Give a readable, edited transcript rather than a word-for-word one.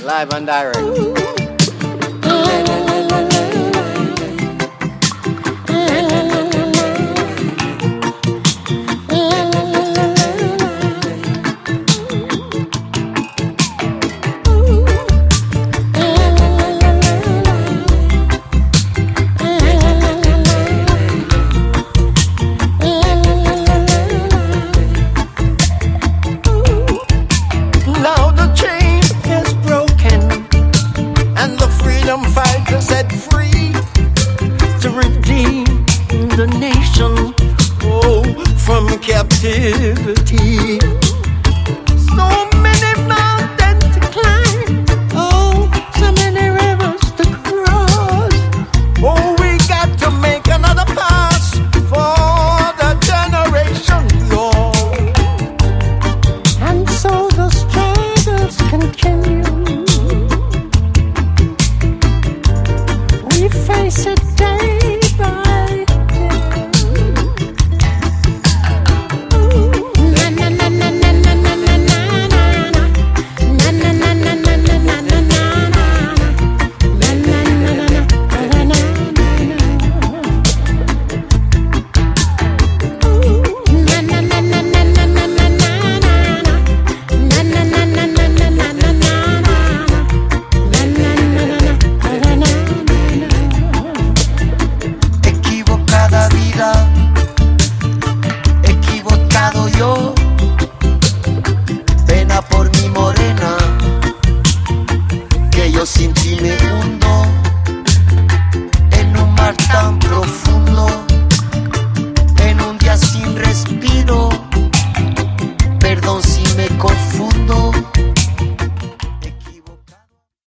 Live and direct. Captivity. So many mountains to climb, oh, so many rivers to cross. Oh, we got to make another pass for the generation beyond. And so the struggles continue. We face it day by day. Equivocado yo, pena por mi morena, que yo sin ti me